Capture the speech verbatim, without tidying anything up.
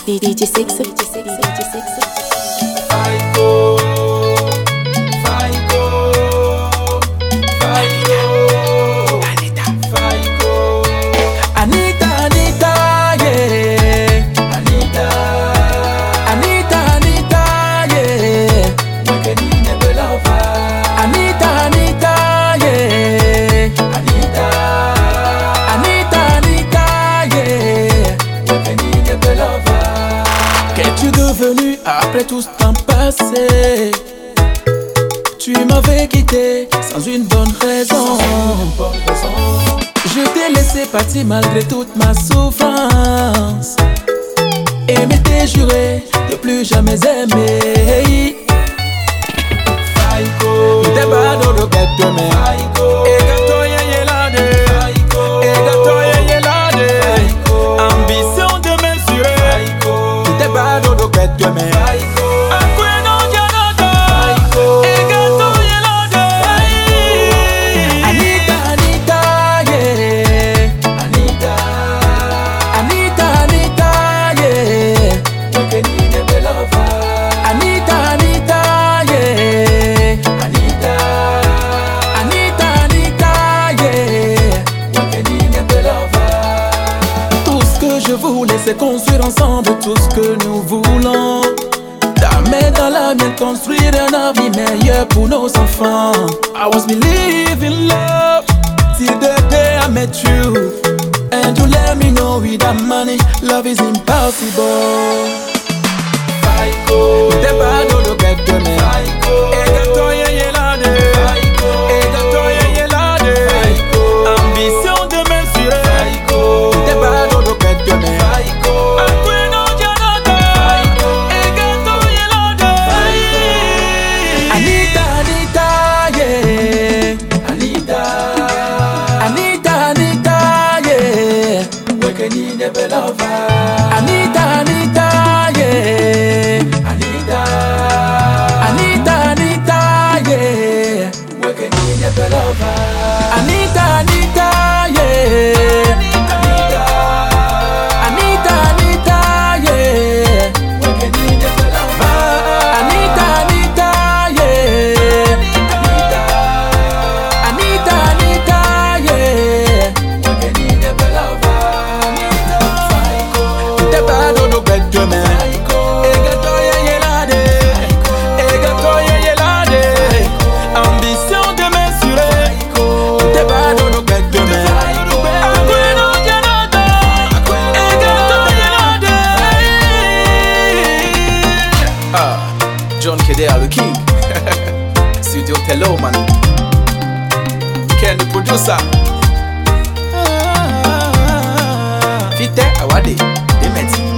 D J six, D J six, D J six. Faiko, Faiko, Faiko, Anita, Faiko, Anita, Anita, yeah, Anita, Anita, Anita, yeah, Mwakenine belova, Anita, Anita, yeah, Anita, Anita, Anita, yeah, Mwakenine belova. Qu'es-tu devenu après tout ce temps passé? Tu m'avais quitté sans une bonne raison. Je t'ai laissé partir malgré toute ma souffrance et m'étais juré de plus jamais aimer. Faiko, débat de quête de mer. Faiko, et gato yé lade. Faiko, et gato yé lade. Ambition de mesurer. Faiko, débat de quête de mer. Faiko, akweno janado. Faiko, et gato yé lade. Anita, Anita, yeah. Anita, Anita, Anita, yeah. Mwakenine belova. Anita, Anita, yeah. Anita, Anita, Anita, yeah. Mwakenine belova. Tout ce que je voulais, c'est construire ensemble tout ce que nous voulons. Ta main dans la mienne, construire un avenir meilleur pour nos enfants. I was believing love till the day I met you, and you let me know without money, love is impossible. Faiko, débat de quête de mer. Faiko, et gato yé lade. Faiko, et gato yé lade. Faiko, ambition de mesurer. Faiko, débat de quête de mer. Faiko, akweno janado. Faiko, et gato yé lade. Anita, Anita, yeah. Anita, Anita, Anita, yeah. Mwakenine belova. Anita, Anita, yeah. Anita, Anita, Anita, yeah. Mwakenine belova. Anita, Anita, yeah. Anita, Anita, Anita, yeah. Mwakenine belova. Anita, Anita, yeah. Anita, Anita, Anita, yeah. Mwakenine belova. Faiko, débat de quête de mer. Et gato yé lade. Et gato yé lade. Ambition de mesurer. Débat de quête de mer. Akweno janado. Et gato yé lade. Ah, John Kedea le King. Studio Tello man. Ken the producer. Fite Awade. Demet.